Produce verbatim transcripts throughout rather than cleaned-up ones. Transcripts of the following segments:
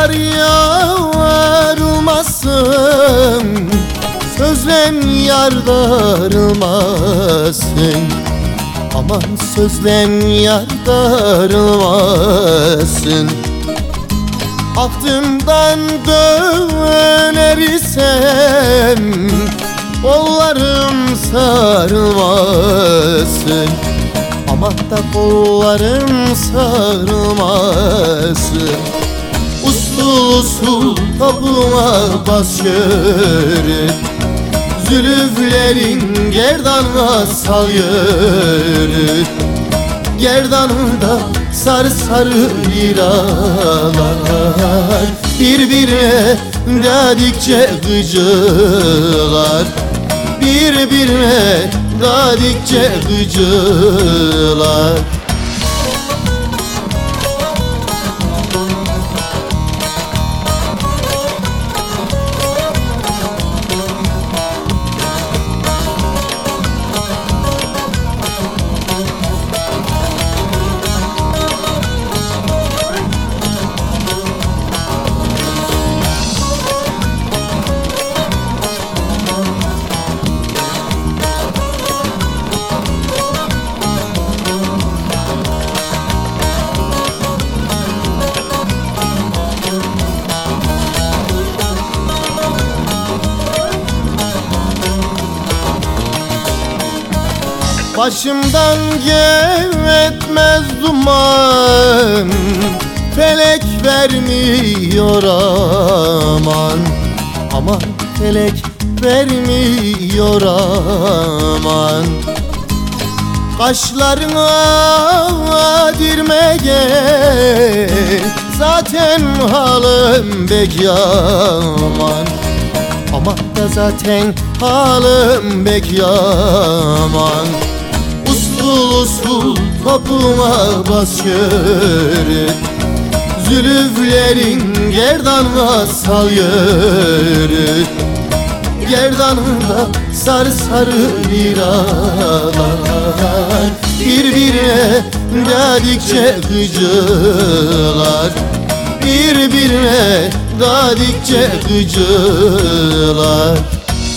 kar yağarılmasın, sözlen yar darılmasın. Aman sözlen yar darılmasın. Aklımdan döner isem, kollarım sarılmasın. Aman da kollarım sarılmasın. Usul usul kapıma bas yürü, zülüflerin gerdanına sal yürü. Gerdanında sarı sarı liralar, birbirine dadikçe gıcılar, birbirine dadikçe gıcılar. Başımdan gevetmez duman, felek vermiyor aman. Aman felek vermiyor aman. Kaşlarına dirmeye zaten halım pek yaman. Aman da zaten halım pek yaman. Usul usul kapıma bas yürü, zülüflerin gerdanına sal yürü. Gerdanında sarı sarı liralar, birbirine dadikçe gıcılar, birbirine dadikçe gıcılar.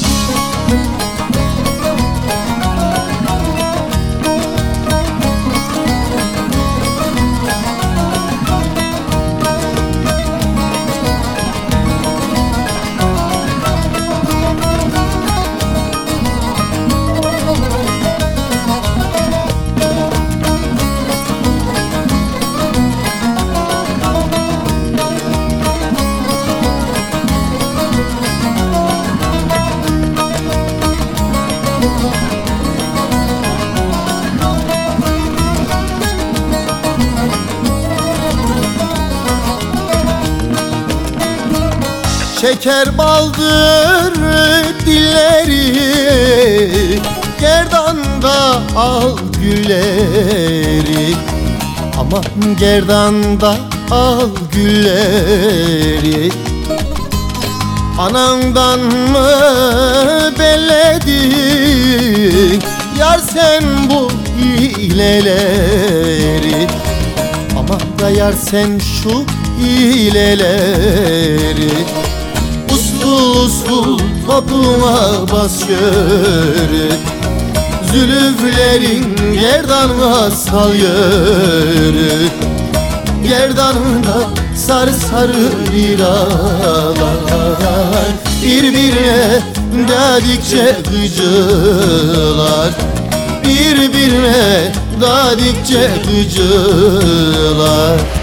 Şeker baldır dilleri, gerdanda al gülleri. Aman gerdanda al gülleri. Anandan mı belledin yar sen bu hileleri? Aman da yar sen şu hileleri. Usul usul kapıma bas yürü, zülüflerin gerdanına sal yürü. Gerdanında sarı sarı liralar, birbirine dadikçe gıcılar, birbirine dadikçe gıcılar.